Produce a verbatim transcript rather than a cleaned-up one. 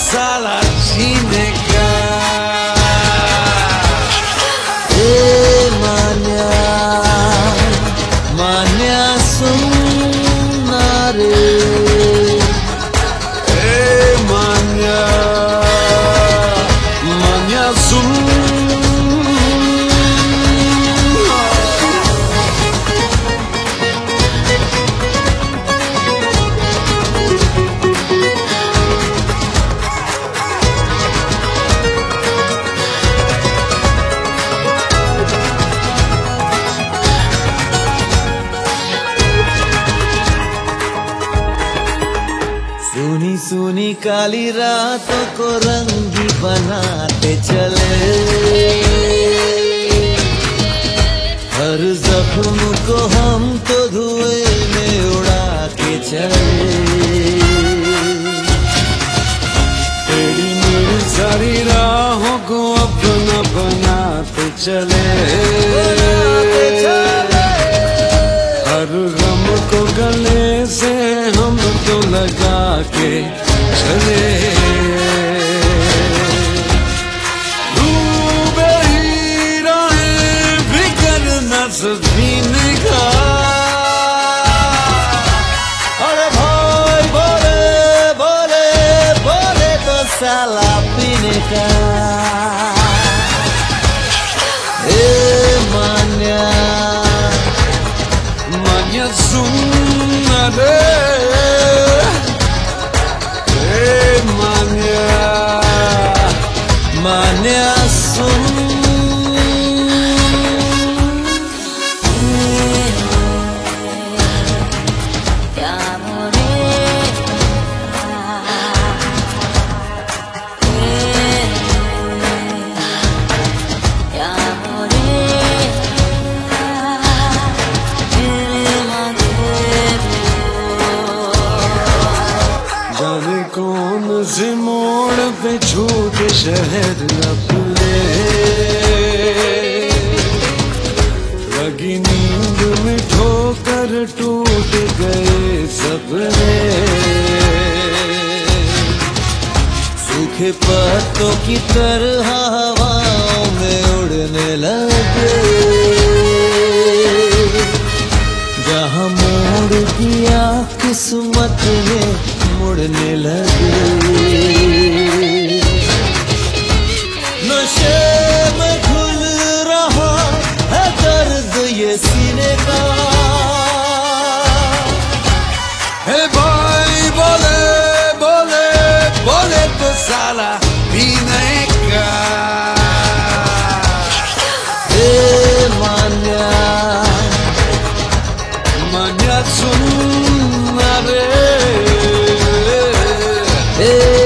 साला जीने का। ए मान्या मान्या सुनना रे, ए मान्या मान्या सुन। सुनी सुनी काली रातों को रंगी बनाते चले, हर जख्म को हम तो धुएं में उड़ा के चले। तेरी मेरी सारी राहों को अपना बनाते चले, हर गम को गले से हम तो लगा के चले। डूबे ही रहे बिगर न सजीने का। अरे भाई बोले बोले बोले तो साला पीने का। ए मान्या मान्या सुन रे, ए मान्या मान्या सुन। जाने कौन से मोड़ पे छूटे शहर अपने, लगी नींद में ठोकर टूट गए सपने। सूखे पत्तों की तरह हवाओं में उड़ने लगे, जहाँ मोड़ दिया किस्मत ने मुड़ने लगे। नशे में घुल रहा है दर्द ये सीने का। हे भाई बोले बोले बोले तो साला पीने का। ए मान्या मान्या सुन रे, ए